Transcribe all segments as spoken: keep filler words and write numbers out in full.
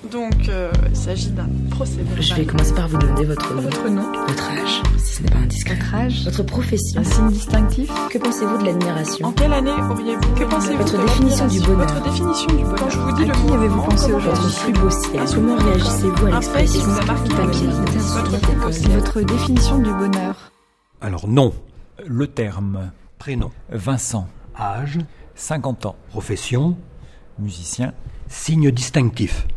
Donc, euh, il s'agit d'un procès verbal. Je vais commencer par vous demander votre nom. Votre nom. Votre âge, si ce n'est pas indiscret. Votre âge. Votre profession. Un signe distinctif. Que pensez-vous de l'admiration? En quelle année auriez-vous Que pensez-vous Votre de définition du bonheur. Votre définition du bonheur. Quand je vous dis À le qui mot avez-vous vent, pensé comment aujourd'hui? réagissez-vous? Plus beau ciel. Un Comment souvenir réagissez-vous à Un fait qui l'expression vous a marqué papier? Votre plus beau ciel. Votre définition du bonheur. Alors nom, Le terme. prénom, Vincent. âge, cinquante ans. profession, Musicien. signe distinctif.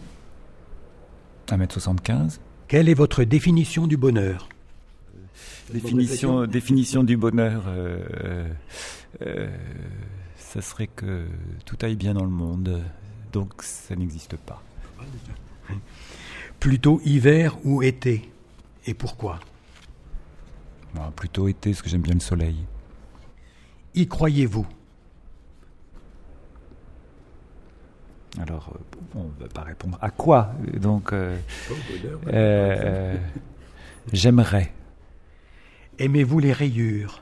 un mètre soixante-quinze. Quelle est votre définition du bonheur? Définition, définition du bonheur. Euh, euh, ça serait que tout aille bien dans le monde. Donc ça n'existe pas. Plutôt hiver ou été? Et pourquoi? Bon, plutôt été, parce que j'aime bien le soleil. Y croyez-vous? Alors, euh, on ne va pas répondre à quoi. Donc, euh, euh, j'aimerais. Aimez-vous les rayures?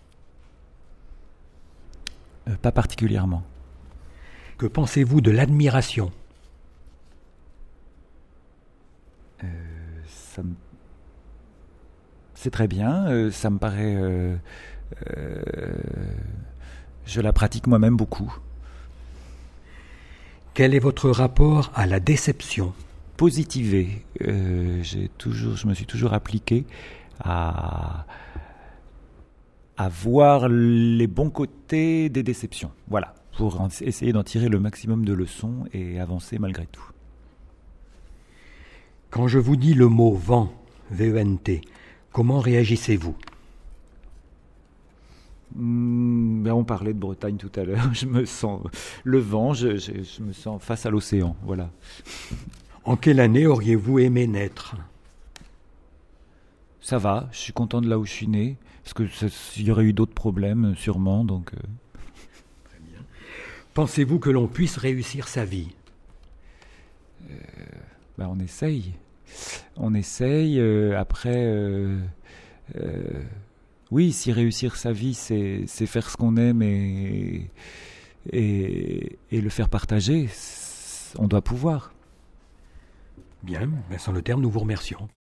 Euh, pas particulièrement. Que pensez-vous de l'admiration? Euh, ça me... C'est très bien. euh, ça me paraît... euh, euh, je la pratique moi-même beaucoup. Quel est votre rapport à la déception? Positiver. Euh, j'ai toujours, je me suis toujours appliqué à, à voir les bons côtés des déceptions. Voilà, pour en- essayer d'en tirer le maximum de leçons et avancer malgré tout. Quand je vous dis le mot vent, V E N T, comment réagissez-vous? Hmm, ben on parlait de Bretagne tout à l'heure. Je me sens le vent. Je, je, je me sens face à l'océan. Voilà. En quelle année auriez-vous aimé naître? Ça va. Je suis content de là où je suis né, parce que ça- il y aurait eu d'autres problèmes sûrement. Donc, euh, Pensez-vous que l'on puisse réussir sa vie? ben on essaye. On essaye. euh, après. euh, euh, Oui, si réussir sa vie, c'est, c'est faire ce qu'on aime et, et, et le faire partager, c'est- on doit pouvoir. Bien, mais sans le terme, nous vous remercions.